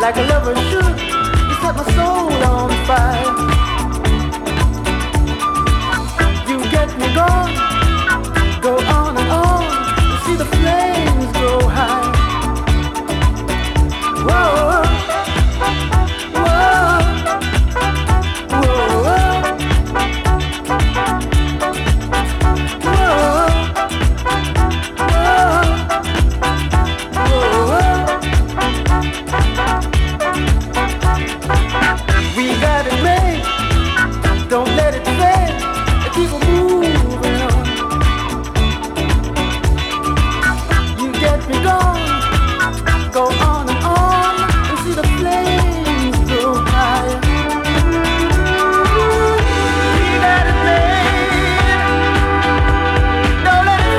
like a lover should. You set my soul on fire. You get me going, go on and on. You see the flames go high. Whoa, whoa, whoa, we got it made. Don't let it fade. Keep it moving on. You get me going. Go on and on. And see the flames go higher. We got it made. Don't let it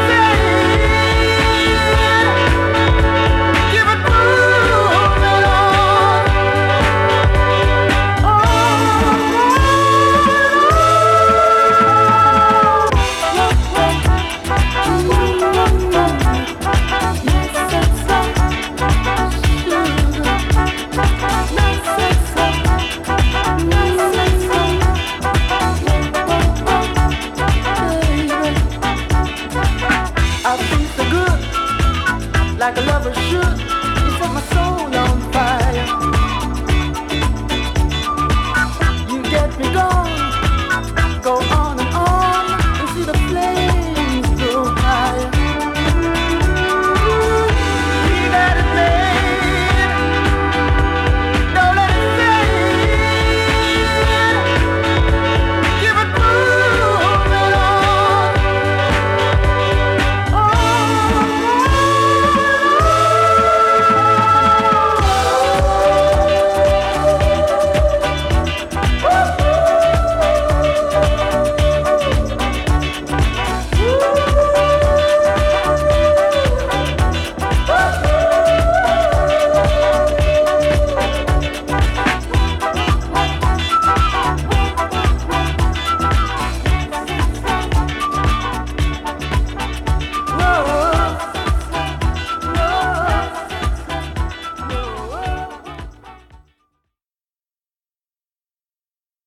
fade. Keep it moving on. I feel so good, like a lover should.